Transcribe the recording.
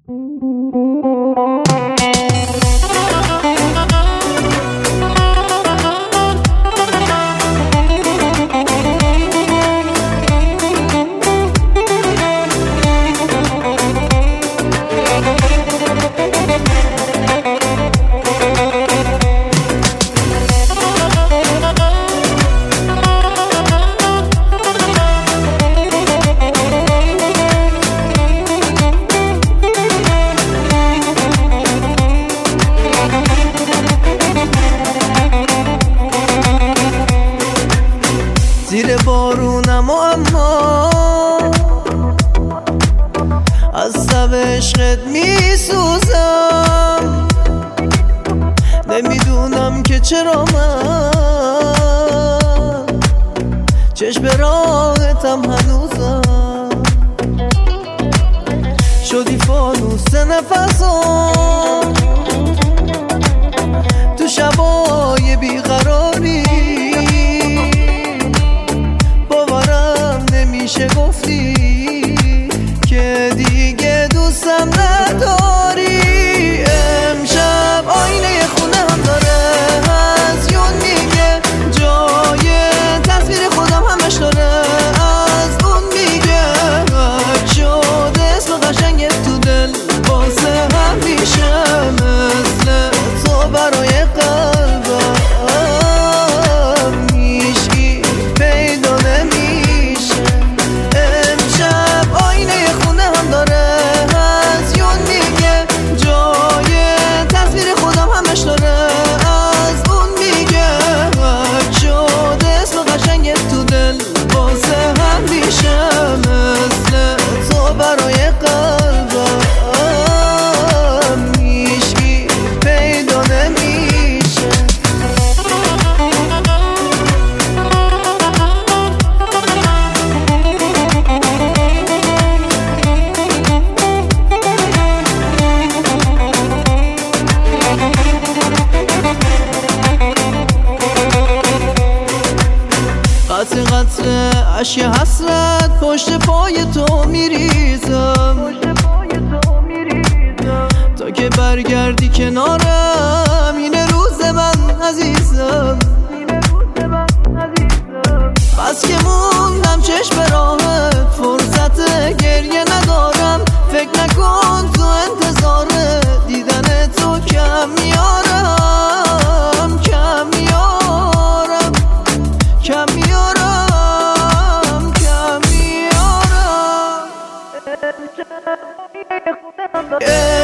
زیر بارونم اما از تب عشقت میسوزم، نمیدونم که چرا من چشم راحتم هنوزم، شدی فانوس نفسم تو شبای بیقراری، باورم نمیشه گفتی که دیگه دوستم نداری. امشب آینه خونه هم داره هزیون میگه، جای تصویر خودم همش داره از اون میگه، حک شده اسم قشنگ تو دل واسه همیشه، مثل تو برای قلبم هیچکی پیدا نمیشه. امشب آینه خونه هم داره هزیون میگه، جای تصویر خودم همش داره از اون میگه، حک شده اسم قشنگ تو دل واسه همیشه، مثل تو برای قلبم هیچکی پیدا نمیشه. قطر قطر اشک حسرت پشت پای تو میریزم، تا که برگردی کنارم، اینه روز من عزیزم، بس که موندم چشم راهت، فرصت گریه ندارم، فکر نکن تو انتظار دیدن تو کم میارم، کم میارم، کم میارم، کم میارم.